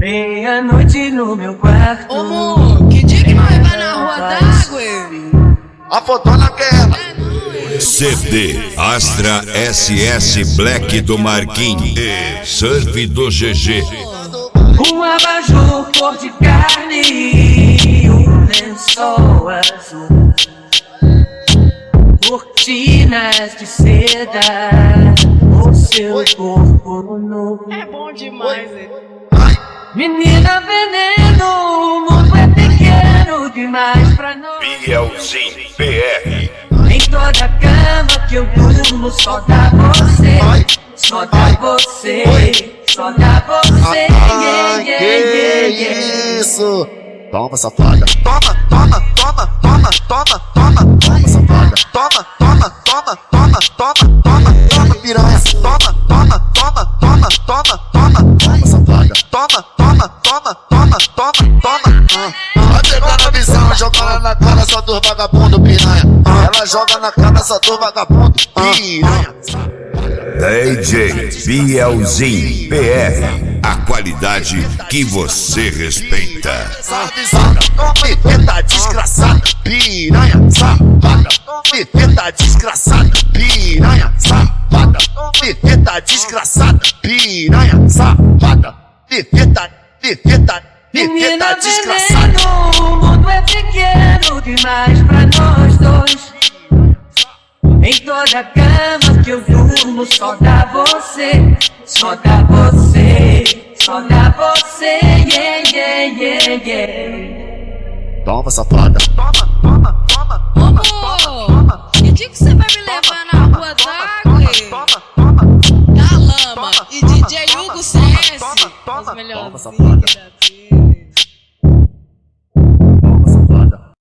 Meia-noite no meu quarto. Ô, amor, que dia que nós vai na rua d'água? A fotona quer ela. CD Astra SS Black do Marquinhos e Surf do GG. Um abajur cor de carne e um lençol azul, cortinas de seda, o seu corpo nu. É bom demais, hein? Menina veneno, o mundo é pequeno demais pra nós. Bielzinho BR. Em toda cama que eu durmo só dá você, só dá você, só dá você. Que isso? Toma, safada. Toma, toma, toma, toma, toma, toma. Toma, safada. Toma, toma, toma, toma, toma, toma, toma, piranha. Toma, toma, toma, toma, toma, toma. Toma, safada. Toma, toma, toma, toma, toma, toma. Vai pegando a visão, jogando na cara só dos vagabundo, piranha. Ela joga na cara só dos vagabundo, piranha. DJ Bielzinho BR. A qualidade que você respeita. Safada, tome feta desgraçada, piranha, safada. Tome feta desgraçada, piranha, safada. Tome feta desgraçada, piranha, safada. Feta Menina desgraçada. veneno, o mundo é pequeno demais pra nós dois. Em toda cama que eu durmo só dá você, só dá você, só dá você, Toma, safada. Toma, toma, toma, Ô, toma, amor, que dia que você vai me levar na rua d'água? Da Lama e DJ Hugo CS, os melhorzinhos da vida.